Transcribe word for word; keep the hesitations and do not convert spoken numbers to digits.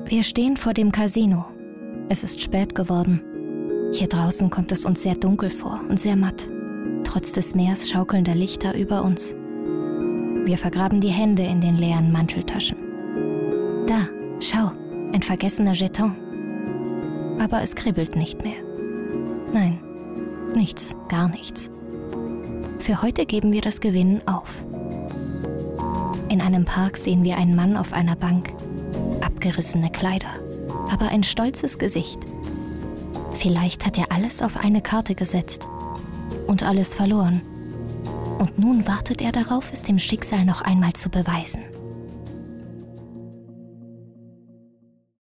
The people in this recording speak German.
Wir stehen vor dem Casino. Es ist spät geworden. Hier draußen kommt es uns sehr dunkel vor und sehr matt, trotz des Meers schaukelnder Lichter über uns. Wir vergraben die Hände in den leeren Manteltaschen. Da, schau, ein vergessener Jeton. Aber es kribbelt nicht mehr. Nein, nichts, gar nichts. Für heute geben wir das Gewinnen auf. In einem Park sehen wir einen Mann auf einer Bank. Abgerissene Kleider, aber ein stolzes Gesicht. Vielleicht hat er alles auf eine Karte gesetzt und alles verloren. Und nun wartet er darauf, es dem Schicksal noch einmal zu beweisen.